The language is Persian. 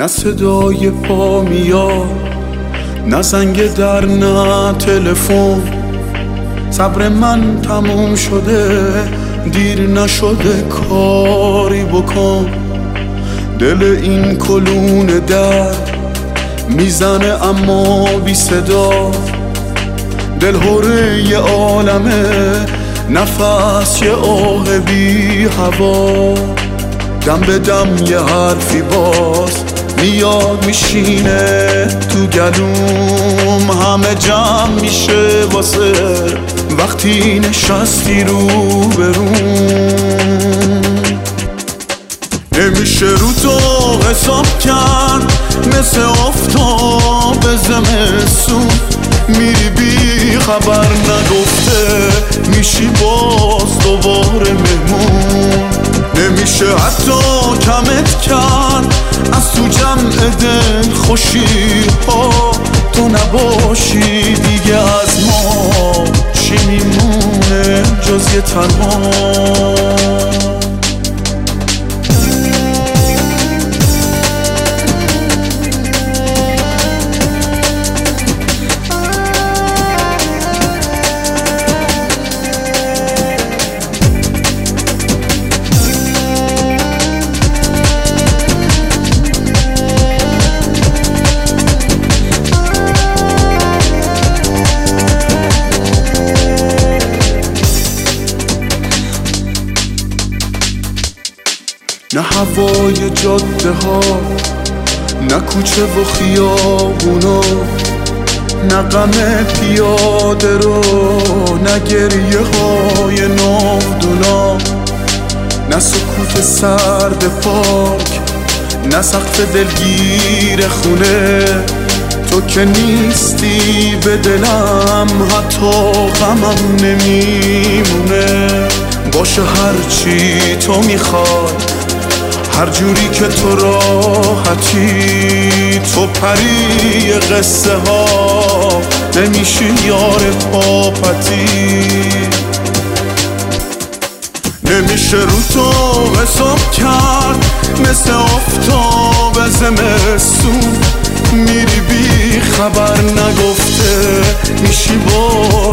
نه صدای پا میاد، نه زنگ در، نه تلفن. صبر من تموم شده، دیر نشده کاری بکن. دل این کلون درد میزنه اما بی صدا. دل هره یه عالمه، نفس یه آه بی هوا. دم به دم یه حرفی باز میاد میشینه تو گلوم. همه جمع میشه واسه وقتی نشستی رو بروم. نمیشه رو تو حساب کرد، مثل آفتاب زمستون. میری بی خبر نگفته، میشی باز دوباره مهمون. نمیشه حتی کمت کرد از تو جمع دل خوشی ها. تو نباشی دیگه از ما چی میمونه جز یه تنها. نه هوای جاده ها، نه کوچه و خیابونا، نه غم پیاده رو، نه گریه های ناودونا، نه سکوت سرد پاک، نه سقف دلگیر خونه. تو که نیستی به دلم، حتی غمم نمیمونه. باشه هرچی تو میخوای، هر جوری که تو راحتی. تو پری قصه ها، نمیشی یار پاپتی. نمیشه رو تو حساب کرد، مثل آفتاب زمستون. میری بی خبر نگفته، میشی باز